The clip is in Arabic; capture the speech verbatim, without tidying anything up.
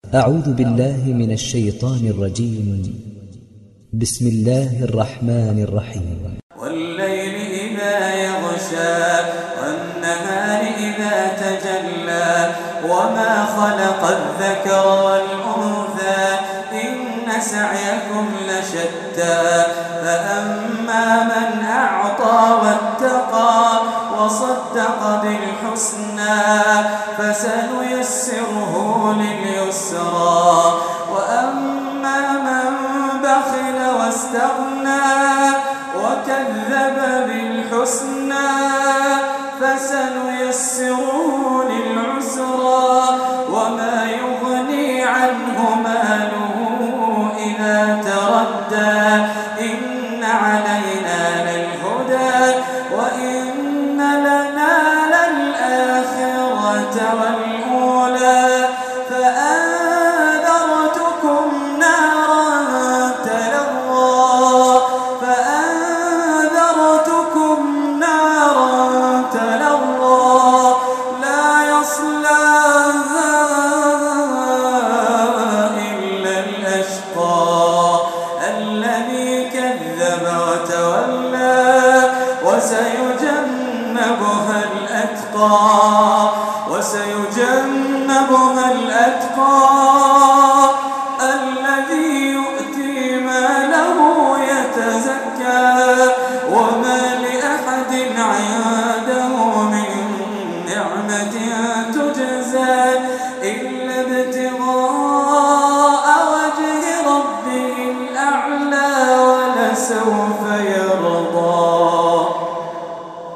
أعوذ بالله من الشيطان الرجيم. بسم الله الرحمن الرحيم. والليل إذا يغشى والنهار إذا تجلى وما خلق الذكر والأنثى إن سعيكم لشتى فأما من أعطى واتقى وصدق بالحسنى فسنيسره لليسرى وأما من بخل واستغنى وكذب بالحسنى فسنيسره للعسرى وما يغني عنه ماله إذا تردى إن علينا للهدى وإن لنا للآخرة والأولى فأنذرتكم نارا تلظى فأنذرتكم نارا تلظى لا يصلاها إلا الأشقى الذي كذب وتولى وسيجنبها الأتقى وسيجنبها الأتقى